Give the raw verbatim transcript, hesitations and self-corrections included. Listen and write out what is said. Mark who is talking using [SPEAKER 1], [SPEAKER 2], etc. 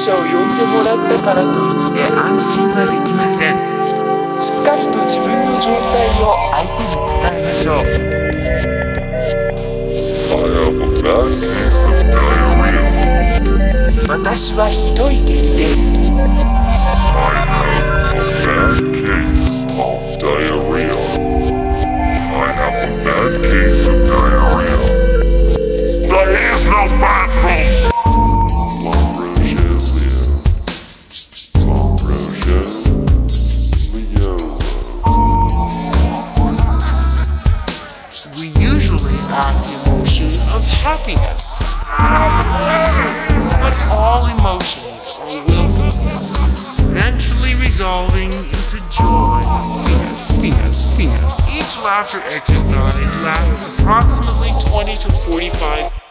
[SPEAKER 1] 者を呼んでもらったからといって安心はできません。しっかりと自分の状態を相手に伝えましょう。
[SPEAKER 2] I have a bad case of diarrhea.
[SPEAKER 1] 私はひどい下痢です。
[SPEAKER 2] I have a bad case of diarrhea. I have a bad case of diarrhea. There is no bathroom!
[SPEAKER 1] We usually have the emotion of happiness. But all emotions are welcome, eventually resolving into joy. Venus, Venus, Venus. Each laughter exercise lasts approximately twenty to forty-five